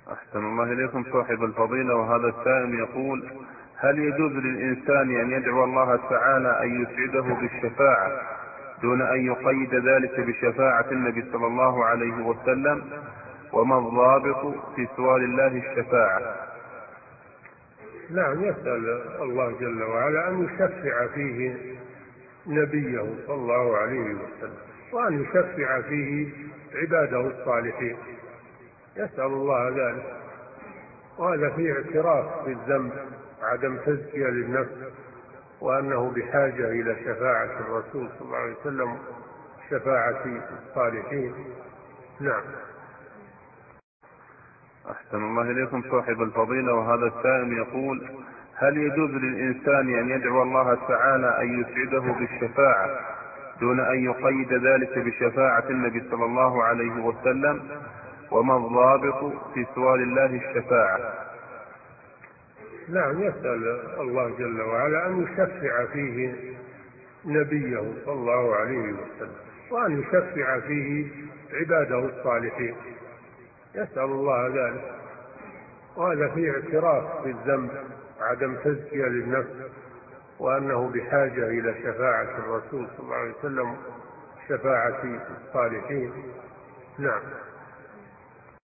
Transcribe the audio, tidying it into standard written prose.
أحسن الله إليكم صاحب الفضيلة. وهذا السائل يقول: هل يجوز للإنسان أن يدعو الله تعالى أن يسعده بالشفاعة دون أن يقيد ذلك بشفاعة النبي صلى الله عليه وسلم؟ وما الضابط في سؤال الله الشفاعة؟ نعم، يسأل الله جل وعلا أن يشفع فيه نبيه صلى الله عليه وسلم، وأن يشفع فيه عباده الصالحين، يسأل الله ذلك. وهذا فيه اعتراف بالذنب، عدم تزكية للنفس، وأنه بحاجة إلى شفاعة الرسول صلى الله عليه وسلم، شفاعة الصالحين. نعم. أحسن الله إليكم صاحب الفضيلة. وهذا السائل يقول: هل يجوز للإنسان أن يدعو الله تعالى أن يسعده بالشفاعة دون أن يقيد ذلك بشفاعة النبي صلى الله عليه وسلم؟ وما الضابط في سؤال الله الشفاعة؟ نعم، يسأل الله جل وعلا أن يشفع فيه نبيه صلى الله عليه وسلم، وأن يشفع فيه عباده الصالحين، يسأل الله ذلك. وهذا فيه اعتراف بالذنب، عدم تزكية للنفس، وأنه بحاجة إلى شفاعة الرسول صلى الله عليه وسلم، شفاعة الصالحين. نعم.